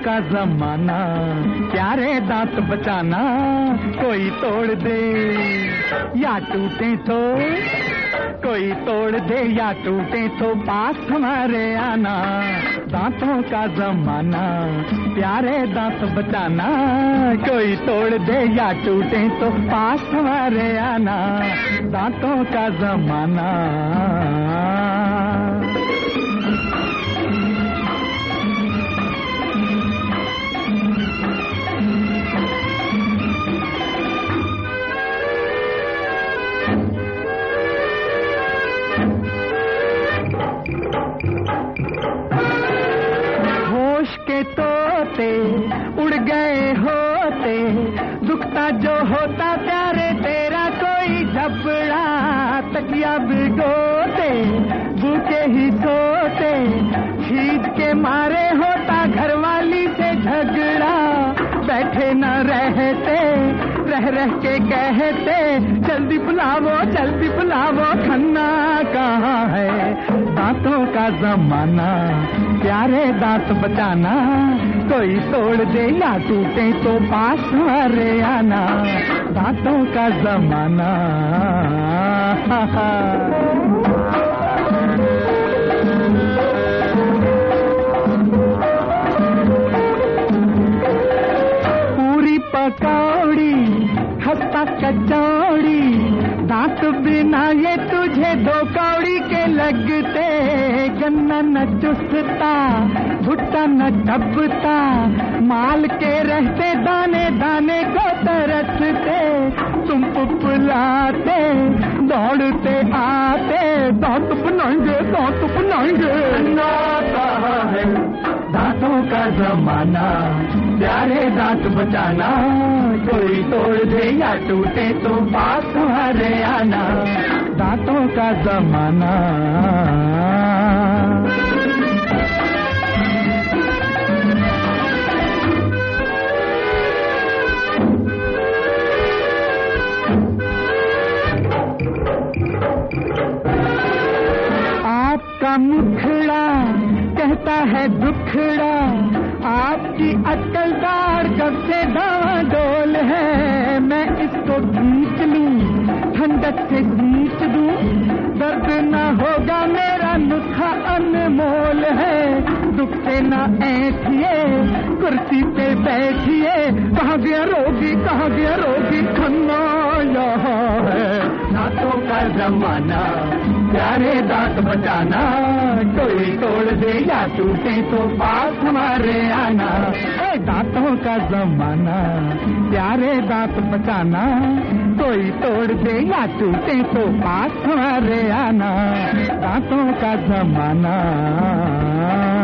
का जमाना, प्यारे दांत बचाना, कोई तोड़ दे या टूटे तो, कोई तोड़ दे या टूटे तो पास हमारे आना। दांतों का जमाना, प्यारे दांत बचाना, कोई तोड़ दे या टूटे तो पास हमारे आना। दांतों का जमाना। होश के तोते उड़ गए होते, दुखता जो होता प्यारे तेरा कोई झपड़ा। तकिया भिगोते भूखे ही सोते, खींच के मारे होता घरवाली से झगड़ा। बैठे न रहते रह रह के कहते, जल्दी बुलावो खन्ना कहाँ है। दांतों का जमाना, प्यारे दांत बचाना, कोई तोड़ दे या टूटे तो पास हमारे आना। दांतों का जमाना। पूरी पकौड़ी खस्ता कचौड़ी, दांत बिना ये तुझे दो कौड़ी के लगते। गन्ना न चुसता भुट्टा न चबता, माल के रहते दाने दाने को तरसते। तुम पुपलाते दौड़ते आते, दांत बनाएंगे दांतों का जमाना, प्यारे दांत बचाना, कोई तोड़ दे या टूटे तो पास हमारे आना। दांतों का जमाना। आपका मुखड़ा कहता है दुखड़ा, आपकी अक्लदार कब से डावाडोल है। मैं इसको खींच लूं ठंडक से खींच दूं, दर्द न होगा मेरा नुस्खा अनमोल है। दुख से न ऐठिए कुर्सी पे बैठिए, कहाँ गया रोगी खन्ना यहाँ है। दांतों का जमाना, प्यारे दांत बचाना, कोई तोड़ दे या टूटे तो पास हमारे आना। दांतों का जमाना, प्यारे दांत बचाना, कोई तोड़ दे या टूटे तो पास हमारे आना। दांतों का जमाना।